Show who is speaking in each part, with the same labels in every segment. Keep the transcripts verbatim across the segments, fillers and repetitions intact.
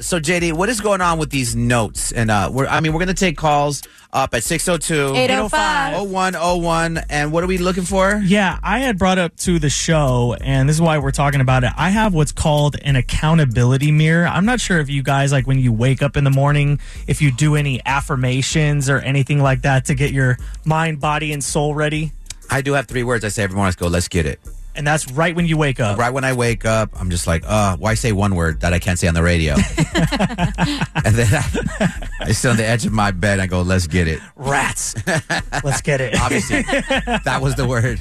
Speaker 1: So, J D, what is going on with these notes? And uh, we're, I mean, we're going to take calls up at six oh two,
Speaker 2: eight oh five,
Speaker 1: oh one oh one. And what are we looking for?
Speaker 3: Yeah, I had brought up to the show, and this is why we're talking about it. I have what's called an accountability mirror. I'm not sure if you guys, like when you wake up in the morning, if you do any affirmations or anything like that to get your mind, body, and soul ready.
Speaker 1: I do have three words I say every morning. I go, let's get it.
Speaker 3: And that's right when you wake up.
Speaker 1: Right when I wake up, I'm just like, uh, why say one word that I can't say on the radio? And then I, I sit on the edge of my bed and I go, let's get it.
Speaker 3: Rats. Let's get it.
Speaker 1: Obviously, that was the word.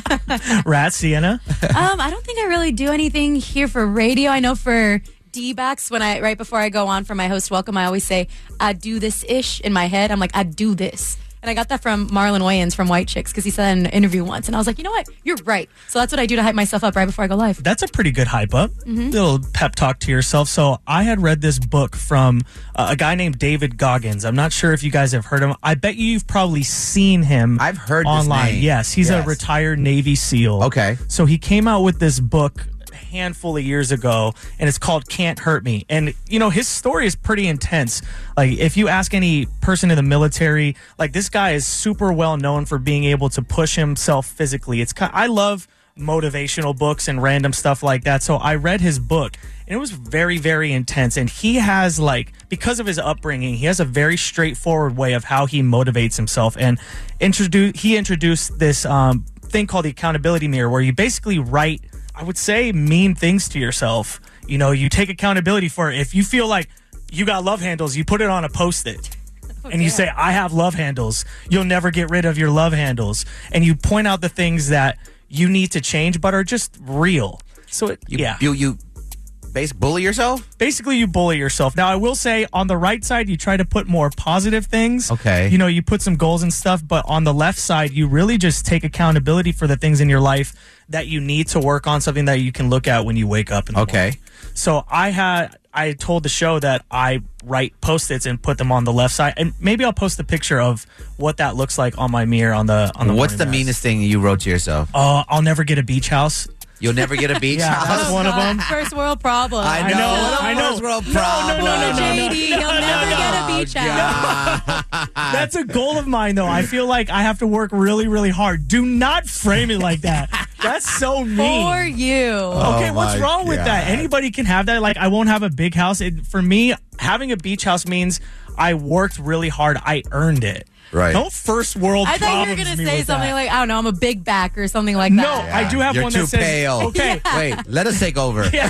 Speaker 3: Rats, Sienna?
Speaker 2: Um, I don't think I really do anything here for radio. I know for D-backs, when I right before I go on for my host welcome, I always say, I do this-ish in my head. I'm like, I do this. And I got that from Marlon Wayans from White Chicks because he said that in an interview once. And I was like, you know what? You're right. So that's what I do to hype myself up right before I go live.
Speaker 3: That's a pretty good hype up. Mm-hmm. Little pep talk to yourself. So I had read this book from uh, a guy named David Goggins. I'm not sure if you guys have heard him. I bet you've probably seen him.
Speaker 1: I've heard
Speaker 3: online.
Speaker 1: This name.
Speaker 3: Yes, he's
Speaker 1: yes.
Speaker 3: a retired Navy SEAL.
Speaker 1: Okay.
Speaker 3: So he came out with this book handful of years ago, and it's called Can't Hurt Me. And you know, his story is pretty intense. Like, if you ask any person in the military, like, this guy is super well known for being able to push himself physically. It's kind I love motivational books and random stuff like that. So I read his book, and it was very, very intense. And he has, like, because of his upbringing, he has a very straightforward way of how he motivates himself. And introduce he introduced this um, thing called the accountability mirror, where you basically write, I would say, mean things to yourself. You know, you take accountability for it. If you feel like you got love handles, you put it on a Post-it. Oh, and you yeah. say, I have love handles. You'll never get rid of your love handles. And you point out the things that you need to change but are just real. So, it,
Speaker 1: you,
Speaker 3: yeah.
Speaker 1: You, you base bully yourself?
Speaker 3: Basically, you bully yourself. Now, I will say, on the right side, you try to put more positive things.
Speaker 1: Okay.
Speaker 3: You know, you put some goals and stuff. But on the left side, you really just take accountability for the things in your life that you need to work on, something that you can look at when you wake up in the
Speaker 1: okay.
Speaker 3: morning. So I had I told the show that I write Post-its and put them on the left side, and maybe I'll post a picture of what that looks like on my mirror on the on the.
Speaker 1: What's the
Speaker 3: mass.
Speaker 1: meanest thing you wrote to yourself?
Speaker 3: Uh, I'll never get a beach house.
Speaker 1: You'll never get a beach
Speaker 3: yeah,
Speaker 1: house?
Speaker 3: That's one of them.
Speaker 2: First world problem.
Speaker 1: I know.
Speaker 3: I know.
Speaker 1: What a
Speaker 3: I know.
Speaker 1: first world
Speaker 3: No,
Speaker 1: problem.
Speaker 3: no, no, no, no,
Speaker 2: J D,
Speaker 3: no,
Speaker 2: you'll
Speaker 3: no,
Speaker 2: never
Speaker 3: no,
Speaker 2: get a
Speaker 3: no.
Speaker 2: beach house.
Speaker 3: That's a goal of mine, though. I feel like I have to work really, really hard. Do not frame it like that. That's so mean.
Speaker 2: For you.
Speaker 3: Okay,
Speaker 1: Oh
Speaker 3: what's
Speaker 1: my
Speaker 3: wrong with that?
Speaker 1: God.
Speaker 3: Anybody can have that. Like, I won't have a big house. It, for me, having a beach house means I worked really hard. I earned it.
Speaker 1: Right.
Speaker 3: No first world
Speaker 2: I thought you were
Speaker 3: problems
Speaker 2: going to
Speaker 3: me
Speaker 2: say
Speaker 3: with
Speaker 2: something
Speaker 3: that.
Speaker 2: like, I don't know, I'm a big back or something like
Speaker 3: No,
Speaker 2: that.
Speaker 3: I do have
Speaker 1: You're
Speaker 3: one
Speaker 1: too
Speaker 3: that says,
Speaker 1: pale.
Speaker 3: okay.
Speaker 1: Wait, let us take over.
Speaker 2: Let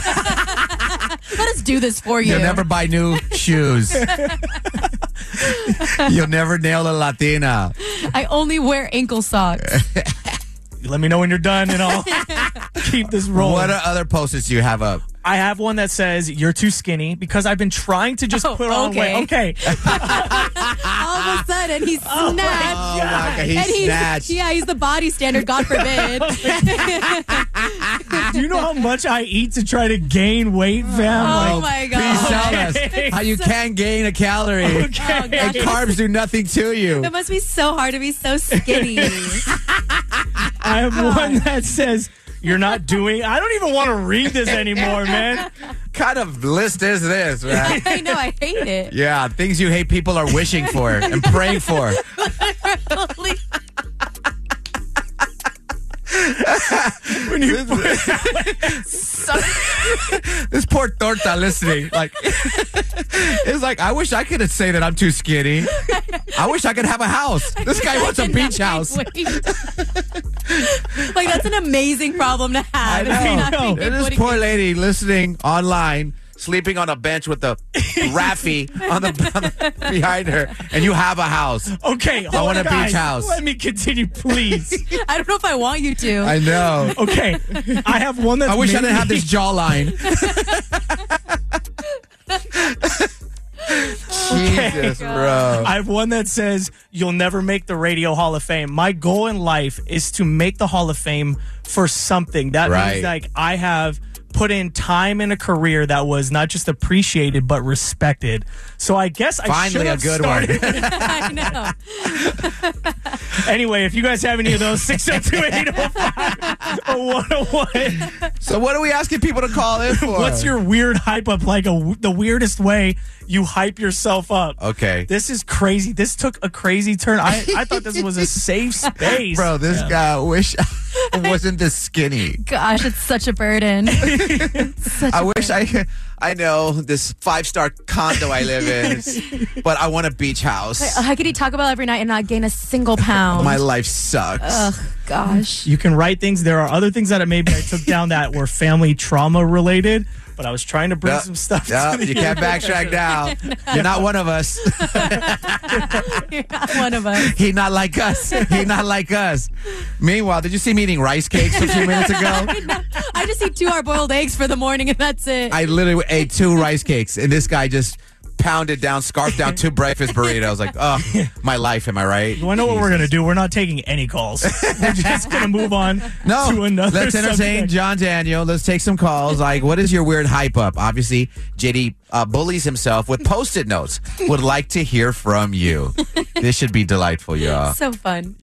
Speaker 2: us do this for you.
Speaker 1: You'll never buy new shoes. You'll never nail a Latina.
Speaker 2: I only wear ankle socks.
Speaker 3: Let me know when you're done, and I'll keep this rolling.
Speaker 1: What are other posters do you have up?
Speaker 3: I have one that says, you're too skinny, because I've been trying to just
Speaker 2: Oh,
Speaker 3: put on
Speaker 2: okay.
Speaker 3: weight. Okay.
Speaker 2: All of a sudden, he's
Speaker 3: Oh, my
Speaker 2: snatched.
Speaker 1: Oh, my God, he's
Speaker 2: and he's,
Speaker 1: snatched.
Speaker 2: Yeah, he's the body standard, God forbid.
Speaker 3: Do you know how much I eat to try to gain weight, fam?
Speaker 2: Oh,
Speaker 3: Like,
Speaker 2: my
Speaker 1: Please
Speaker 2: God.
Speaker 1: tell us how you can gain a calorie.
Speaker 2: Oh,
Speaker 1: And
Speaker 2: gosh.
Speaker 1: carbs do nothing to you.
Speaker 2: It must be so hard to be so skinny.
Speaker 3: I have one that says, you're not doing... I don't even want to read this anymore, man.
Speaker 1: Kind of list is this, man?
Speaker 2: I know, I hate it.
Speaker 1: Yeah, things you hate people are wishing for and praying for.
Speaker 2: Holy-
Speaker 3: When you
Speaker 1: This poor torta listening, like, it's like, I wish I could say that I'm too skinny. I wish I could have a house. This guy wants a beach house.
Speaker 2: Like, that's an amazing problem to have.
Speaker 1: I
Speaker 2: It's
Speaker 1: know.
Speaker 2: not being
Speaker 1: And
Speaker 2: able
Speaker 1: this
Speaker 2: to
Speaker 1: poor
Speaker 2: get-
Speaker 1: lady listening online, sleeping on a bench with the Raffy on the, on the behind her, and you have a house.
Speaker 3: Okay,
Speaker 1: I want a
Speaker 3: guys,
Speaker 1: beach house.
Speaker 3: Let me continue, please.
Speaker 2: I don't know if I want you to.
Speaker 1: I know.
Speaker 3: Okay, I have one that's
Speaker 1: I wish I
Speaker 3: made
Speaker 1: didn't have
Speaker 3: me-
Speaker 1: this jawline. Jesus, bro.
Speaker 3: I have one that says, you'll never make the Radio Hall of Fame. My goal in life is to make the Hall of Fame for something. That
Speaker 1: Right.
Speaker 3: means, like, I have put in time in a career that was not just appreciated but respected. So I guess I
Speaker 1: Finally
Speaker 3: should
Speaker 1: a
Speaker 3: have
Speaker 1: good
Speaker 3: started.
Speaker 1: one.
Speaker 2: I know.
Speaker 3: Anyway, if you guys have any of those, six oh two, eight oh five, one oh one.
Speaker 1: So what are we asking people to call in for?
Speaker 3: What's your weird hype up? Like a, the weirdest way you hype yourself up.
Speaker 1: Okay.
Speaker 3: This is crazy. This took a crazy turn. I, I thought this was a safe space.
Speaker 1: Bro, this
Speaker 3: Yeah.
Speaker 1: guy, I wish I wasn't this skinny.
Speaker 2: Gosh, it's such a burden. Such
Speaker 1: I
Speaker 2: a
Speaker 1: wish I I know this five-star condo I live in, but I want a beach house.
Speaker 2: How could he talk about every night and not gain a single pound?
Speaker 1: My life sucks.
Speaker 2: Ugh, gosh.
Speaker 3: You can write things. There are other things that maybe I took down that were family trauma related, but I was trying to bring
Speaker 1: Yep.
Speaker 3: some stuff.
Speaker 1: Yep,
Speaker 3: to the
Speaker 1: you can't backtrack now. You're not one of us.
Speaker 2: You're not one of us.
Speaker 1: He not like us. He not like us. Meanwhile, did you see me eating rice cakes a few minutes ago?
Speaker 2: I just eat two hard-boiled eggs for the morning, and that's it.
Speaker 1: I literally ate two rice cakes, and this guy just pounded down, scarfed down two breakfast burritos. I was like, oh, my life, am I right?
Speaker 3: You want to know what we're going to do? We're not taking any calls. We're just going to move on
Speaker 1: No,
Speaker 3: to another
Speaker 1: let's entertain
Speaker 3: subject.
Speaker 1: John Daniel. Let's take some calls. Like, what is your weird hype up? Obviously, J D uh, bullies himself with Post-it notes. Would like to hear from you. This should be delightful, y'all.
Speaker 2: So fun.